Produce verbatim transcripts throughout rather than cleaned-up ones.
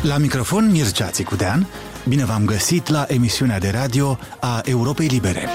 La microfon Mircea Țicudean, bine v-am găsit la emisiunea de radio a Europei Libere.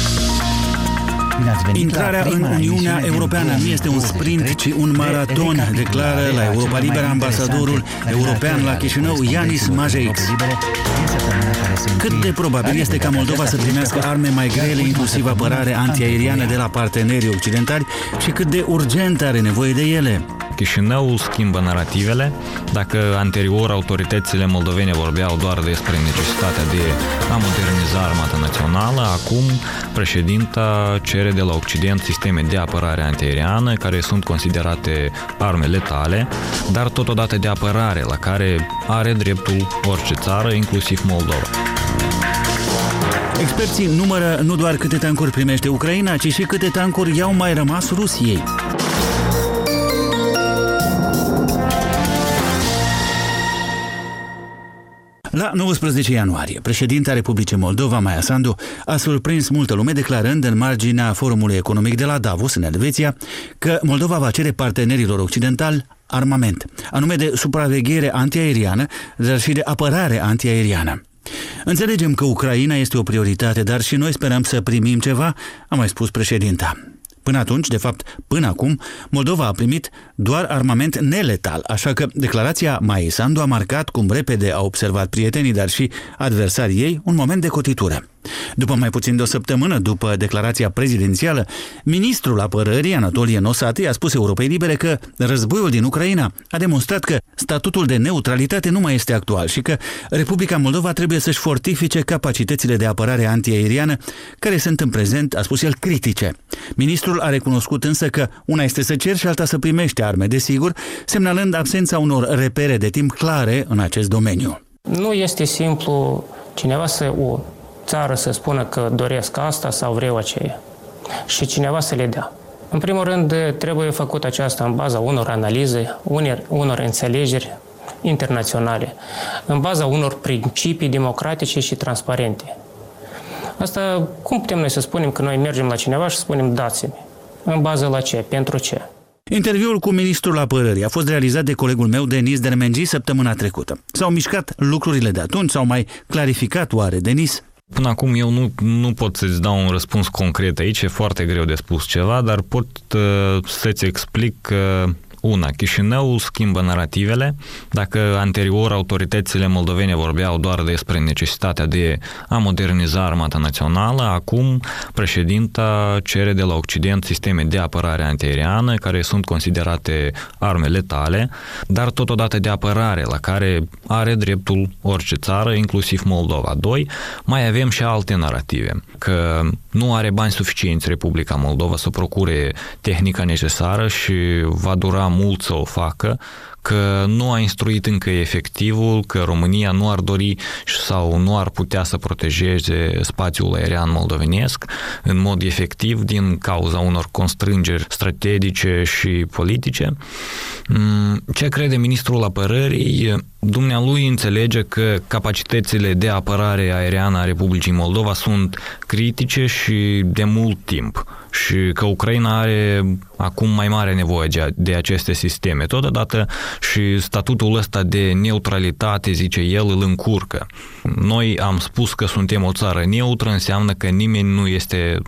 Intrarea în Uniunea Europeană nu este un sprint, ci un maraton, declară la Europa Liberă ambasadorul european la Chișinău, Yanis Majeix. Cât de probabil este ca Moldova să primească arme mai grele, inclusiv apărare antiaeriană de la partenerii occidentali, și cât de urgent are nevoie de ele? Chișinăul schimbă narativele. Dacă anterior autoritățile moldovene vorbeau doar despre necesitatea de a moderniza armata națională, acum președinta cere de la Occident sisteme de apărare antiaeriană, care sunt considerate arme letale, dar totodată de apărare, la care are dreptul orice țară, inclusiv Moldova. Experții numără nu doar câte tancuri primește Ucraina, ci și câte tancuri i-au mai rămas Rusiei. La nouăsprezece ianuarie, președinta Republicii Moldova, Maia Sandu, a surprins multă lume declarând în marginea Forumului Economic de la Davos, în Elveția, că Moldova va cere partenerilor occidentali armament, anume de supraveghere antiaeriană, dar și de apărare antiaeriană. Înțelegem că Ucraina este o prioritate, dar și noi sperăm să primim ceva, a mai spus președinta. Până atunci, de fapt, până acum, Moldova a primit doar armament neletal, așa că declarația Maiei Sandu a marcat, cum repede au observat prietenii, dar și adversarii ei, un moment de cotitură. După mai puțin de o săptămână după declarația prezidențială, ministrul apărării, Anatolie Nosati, a spus Europei Libere că războiul din Ucraina a demonstrat că statutul de neutralitate nu mai este actual și că Republica Moldova trebuie să-și fortifice capacitățile de apărare antiaeriană, care sunt în prezent, a spus el, critice. Ministrul a recunoscut însă că una este să ceri și alta să primești arme, desigur, semnalând absența unor repere de timp clare în acest domeniu. Nu este simplu cineva să o țară să spună că doresc asta sau vreau aceea și cineva să le dea. În primul rând, trebuie făcut aceasta în baza unor analize, unor, unor înțelegeri internaționale, în baza unor principii democratice și transparente. Asta, cum putem noi să spunem că noi mergem la cineva și spunem dați-mi? În bază la ce? Pentru ce? Interviul cu ministrul apărării a fost realizat de colegul meu, Denis Dermengi, săptămâna trecută. S-au mișcat lucrurile de atunci? S-au mai clarificat oare, Denis? Până acum eu nu, nu pot să-ți dau un răspuns concret aici, e foarte greu de spus ceva, dar pot uh, să-ți explic că uh, Una, Chișinăul schimbă narativele. Dacă anterior autoritățile moldovene vorbeau doar despre necesitatea de a moderniza armata națională, acum președinta cere de la Occident sisteme de apărare antiaeriană, care sunt considerate arme letale, dar totodată de apărare, la care are dreptul orice țară, inclusiv Moldova. Doi, mai avem și alte narative, că nu are bani suficienți Republica Moldova să procure tehnica necesară și va dura mult să o facă, că nu a instruit încă efectivul, că România nu ar dori sau nu ar putea să protejeze spațiul aerian moldovenesc în mod efectiv din cauza unor constrângeri strategice și politice. Ce crede ministrul apărării? Dumnealui înțelege că capacitățile de apărare aeriană a Republicii Moldova sunt critice și de mult timp și că Ucraina are acum mai mare nevoie de aceste sisteme. Totodată și statutul ăsta de neutralitate, zice el, îl încurcă. Noi am spus că suntem o țară neutră, înseamnă că nimeni nu este